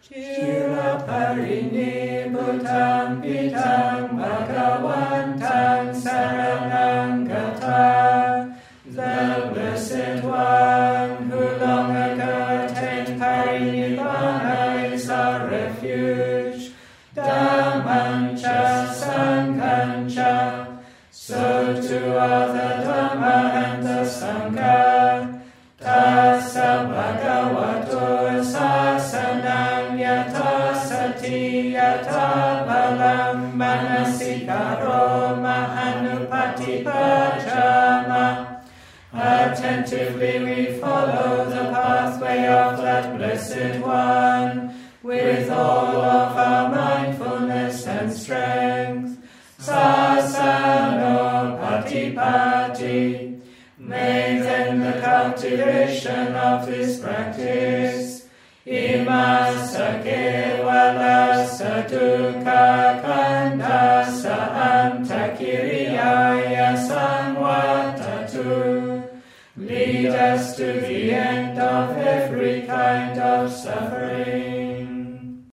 Shilapparinibbutang Pitang Bhagavantang Saranang Gata, the Blessed One who long ago attained Parinibbana is our refuge. Dhammam cha Sangham cha, so too are the Dhamma and the Sangha. Tassa Bhagavato Sasanam Yata Sati Yata Balam Manasikaro Mahanupatipajama. Attentively we follow the pathway of that Blessed One with all of our mindfulness and strength. Sasano Patipati. May then the cultivation of this practice, imasa kevala sadukha kandasa antakiriyaya samvatatu, lead us to the end of every kind of suffering.